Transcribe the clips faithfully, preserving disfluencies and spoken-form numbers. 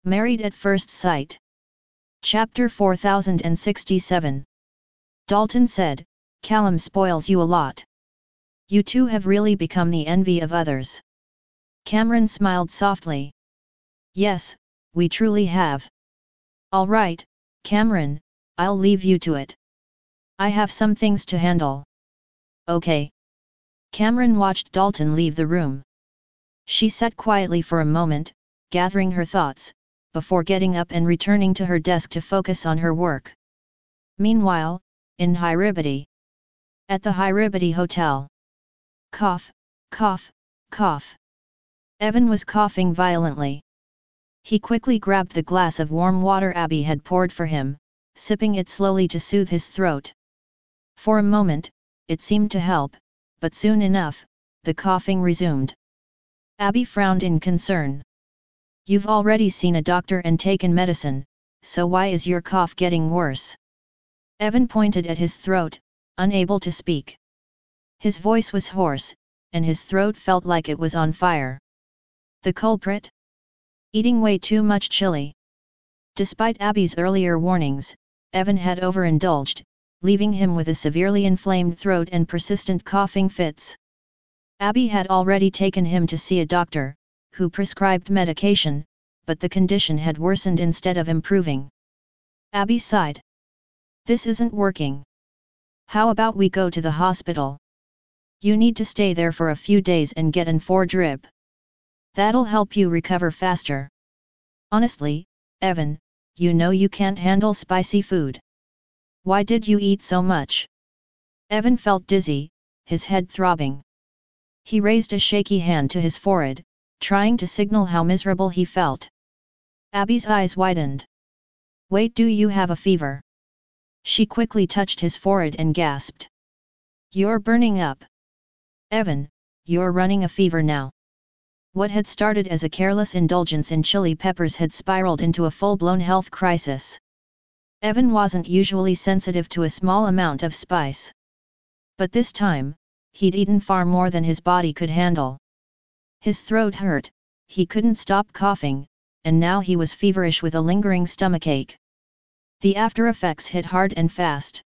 Married at First Sight. Chapter four thousand sixty-seven. Dalton said, "Callum spoils you a lot. You two have really become the envy of others." Cameron smiled softly. "Yes, we truly have. All right, Cameron, I'll leave you to it. I have some things to handle." "Okay." Cameron watched Dalton leave the room. She sat quietly for a moment, gathering her thoughts, before getting up and returning to her desk to focus on her work. Meanwhile, in Hiribati. At the Hiribati Hotel. Cough, cough, cough. Evan was coughing violently. He quickly grabbed the glass of warm water Abby had poured for him, sipping it slowly to soothe his throat. For a moment, it seemed to help, but soon enough, the coughing resumed. Abby frowned in concern. "You've already seen a doctor and taken medicine, so why is your cough getting worse?" Evan pointed at his throat, unable to speak. His voice was hoarse, and his throat felt like it was on fire. The culprit? Eating way too much chili. Despite Abby's earlier warnings, Evan had overindulged, leaving him with a severely inflamed throat and persistent coughing fits. Abby had already taken him to see a doctor, who prescribed medication, but the condition had worsened instead of improving. Abby sighed. "This isn't working. How about we go to the hospital? You need to stay there for a few days and get an four drip. That'll help you recover faster." "Honestly, Evan, you know you can't handle spicy food. Why did you eat so much?" Evan felt dizzy, his head throbbing. He raised a shaky hand to his forehead, trying to signal how miserable he felt. Abby's eyes widened. "Wait, do you have a fever?" She quickly touched his forehead and gasped. "You're burning up. Evan, you're running a fever now." What had started as a careless indulgence in chili peppers had spiraled into a full-blown health crisis. Evan wasn't usually sensitive to a small amount of spice. But this time, he'd eaten far more than his body could handle. His throat hurt, he couldn't stop coughing, and now he was feverish with a lingering stomachache. The after-effects hit hard and fast.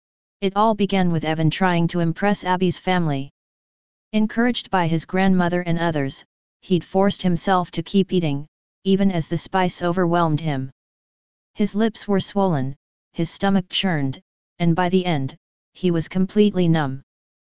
It all began with Evan trying to impress Abby's family. Encouraged by his grandmother and others, he'd forced himself to keep eating, even as the spice overwhelmed him. His lips were swollen, his stomach churned, and by the end, he was completely numb.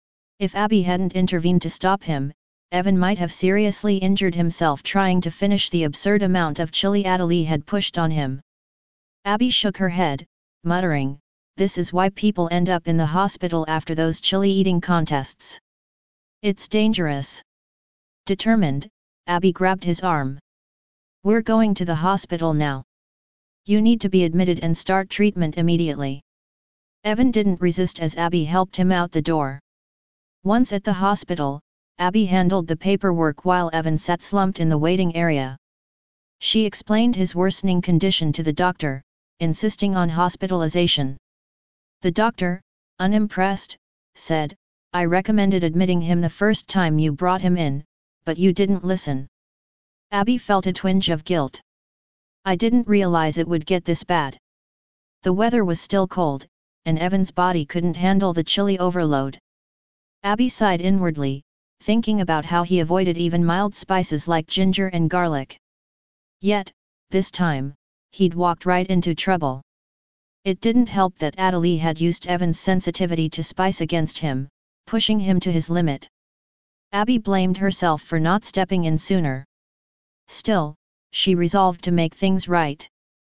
If Abby hadn't intervened to stop him, Evan might have seriously injured himself trying to finish the absurd amount of chili Adelie had pushed on him. Abby shook her head, muttering, "This is why people end up in the hospital after those chili eating contests. It's dangerous." Determined, Abby grabbed his arm. "We're going to the hospital now. You need to be admitted and start treatment immediately." Evan didn't resist as Abby helped him out the door. Once at the hospital, Abby handled the paperwork while Evan sat slumped in the waiting area. She explained his worsening condition to the doctor, insisting on hospitalization. The doctor, unimpressed, said, "I recommended admitting him the first time you brought him in, but you didn't listen." Abby felt a twinge of guilt. "I didn't realize it would get this bad." The weather was still cold, and Evan's body couldn't handle the chili overload. Abby sighed inwardly, thinking about how he avoided even mild spices like ginger and garlic. Yet, this time, he'd walked right into trouble. It didn't help that Adelie had used Evan's sensitivity to spice against him, pushing him to his limit. Abby blamed herself for not stepping in sooner. Still, she resolved to make things right.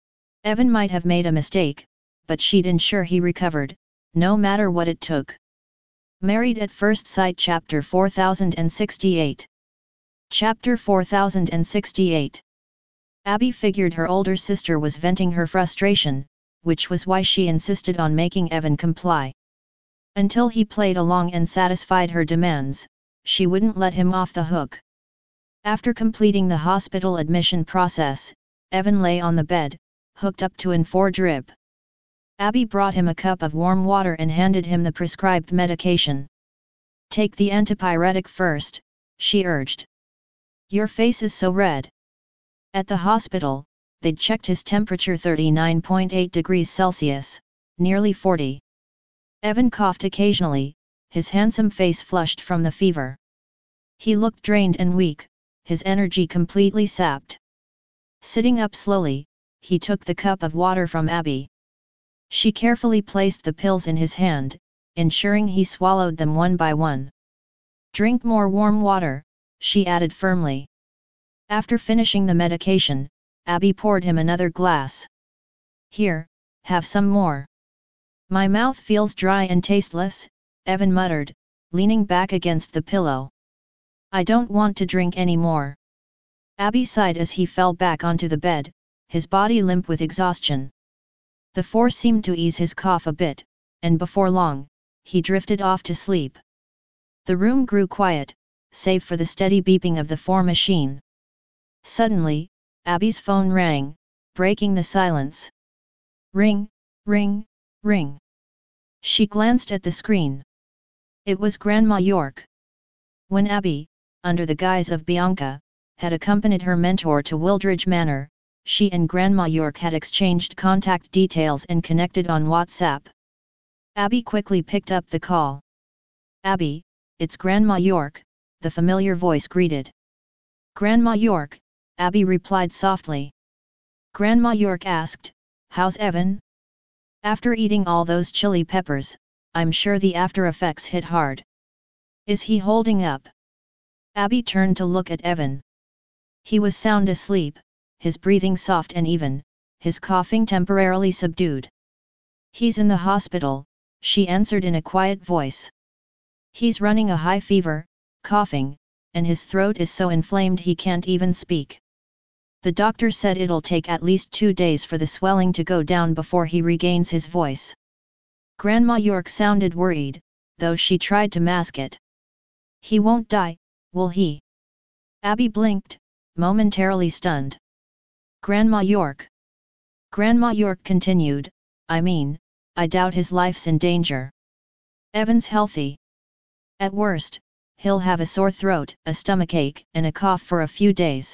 Evan might have made a mistake, but she'd ensure he recovered, no matter what it took. Married at First Sight Chapter four thousand sixty-eight. Chapter four thousand sixty-eight. Abby figured her older sister was venting her frustration, which was why she insisted on making Evan comply. Until he played along and satisfied her demands, she wouldn't let him off the hook. After completing the hospital admission process, Evan lay on the bed, hooked up to an four drip. Abby brought him a cup of warm water and handed him the prescribed medication. "Take the antipyretic first," she urged. "Your face is so red." At the hospital, they'd checked his temperature thirty-nine point eight degrees Celsius, nearly forty. Evan coughed occasionally, his handsome face flushed from the fever. He looked drained and weak, his energy completely sapped. Sitting up slowly, he took the cup of water from Abby. She carefully placed the pills in his hand, ensuring he swallowed them one by one. "Drink more warm water," she added firmly. After finishing the medication, Abby poured him another glass. "Here, have some more." "My mouth feels dry and tasteless," Evan muttered, leaning back against the pillow. "I don't want to drink any more." Abby sighed as he fell back onto the bed, his body limp with exhaustion. The four seemed to ease his cough a bit, and before long, he drifted off to sleep. The room grew quiet, save for the steady beeping of the four machine. Suddenly, Abby's phone rang, breaking the silence. Ring, ring, ring. She glanced at the screen. It was Grandma York. When Abby, under the guise of Bianca, had accompanied her mentor to Wildridge Manor, she and Grandma York had exchanged contact details and connected on WhatsApp. Abby quickly picked up the call. "Abby, it's Grandma York," the familiar voice greeted. "Grandma York," Abby replied softly. Grandma York asked, "How's Evan?" "After eating all those chili peppers, I'm sure the after effects hit hard." "Is he holding up?" Abby turned to look at Evan. He was sound asleep, his breathing soft and even, his coughing temporarily subdued. "He's in the hospital," she answered in a quiet voice. "He's running a high fever, coughing, and his throat is so inflamed he can't even speak. The doctor said it'll take at least two days for the swelling to go down before he regains his voice." Grandma York sounded worried, though she tried to mask it. "He won't die, will he?" Abby blinked, momentarily stunned. "Grandma York." Grandma York continued, "I mean, I doubt his life's in danger. Evan's healthy. At worst, he'll have a sore throat, a stomachache, and a cough for a few days.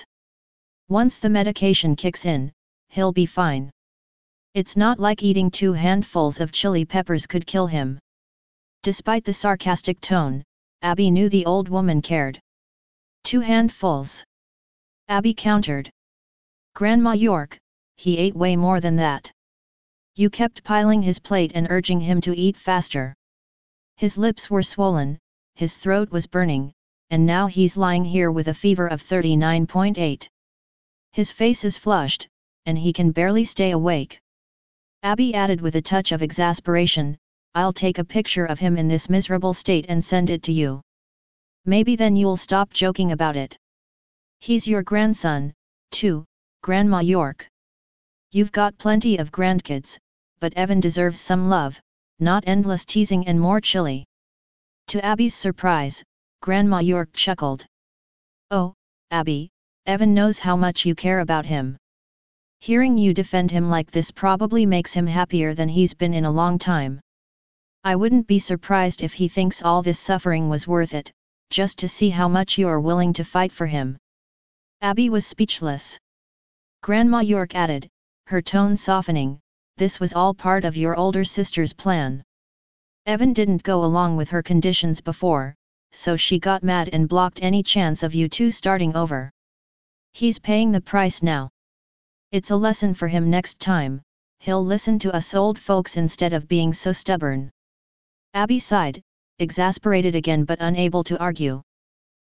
Once the medication kicks in, he'll be fine. It's not like eating two handfuls of chili peppers could kill him." Despite the sarcastic tone, Abby knew the old woman cared. "Two handfuls?" Abby countered. "Grandma York, he ate way more than that. You kept piling his plate and urging him to eat faster. His lips were swollen, his throat was burning, and now he's lying here with a fever of thirty-nine point eight. His face is flushed, and he can barely stay awake." Abby added with a touch of exasperation, "I'll take a picture of him in this miserable state and send it to you. Maybe then you'll stop joking about it. He's your grandson, too, Grandma York. You've got plenty of grandkids, but Evan deserves some love, not endless teasing and more chili." To Abby's surprise, Grandma York chuckled. "Oh, Abby, Evan knows how much you care about him. Hearing you defend him like this probably makes him happier than he's been in a long time. I wouldn't be surprised if he thinks all this suffering was worth it, just to see how much you're willing to fight for him." Abby was speechless. Grandma York added, her tone softening, "This was all part of your older sister's plan. Evan didn't go along with her conditions before, so she got mad and blocked any chance of you two starting over. He's paying the price now. It's a lesson for him next time, he'll listen to us old folks instead of being so stubborn." Abby sighed, exasperated again but unable to argue.